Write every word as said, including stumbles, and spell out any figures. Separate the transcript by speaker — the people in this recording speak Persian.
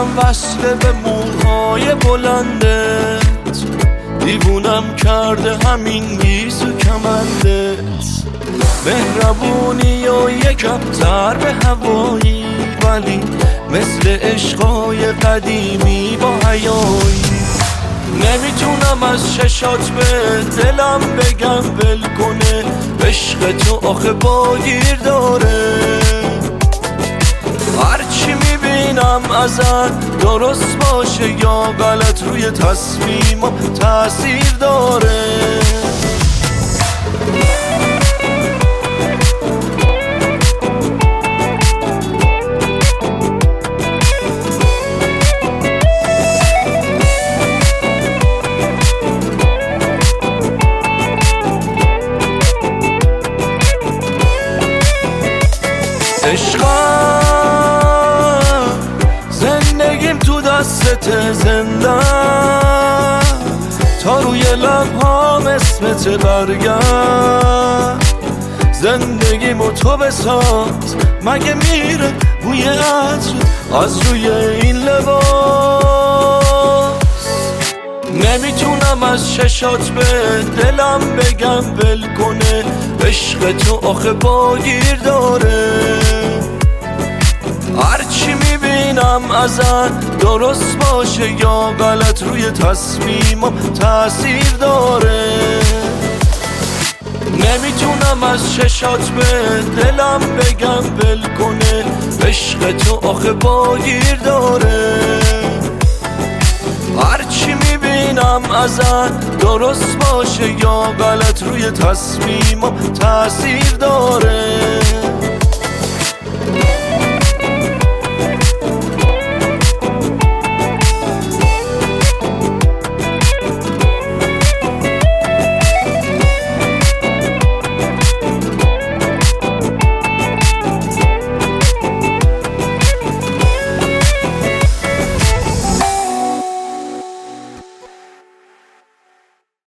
Speaker 1: دلم وصله به موهای بلندت، دیوونم کرده همین گیز و کمندت. مهربونی و یکم تر به هوایی، ولی مثل عشقای قدیمی با حیایی. نمیتونم از چشات به دلم بگم ول کنه، عشق تو آخه باگیر داره. هرچی میبینم ازت درست باشه یا غلط، روی تصمیمم تأثیر داره. عشقم زندگیم تو دستت زنده، تا روی لبهام اسمت برگرد. زندگیمو تو بساز، مگه میره بوی عطر از روی این لباس. نمیتونم از چشات به دلم بگم ول کنه، عشق تو آخه باگیر داره. هرچی میبینم ازت درست باشه یا غلط، روی تصمیمم تأثیر داره. نمیتونم از چشات به دلم بگم ول کنه، عشق تو آخه باگیر داره. هرچی میبینم ازت درست باشه یا غلط، روی تصمیمم تأثیر داره.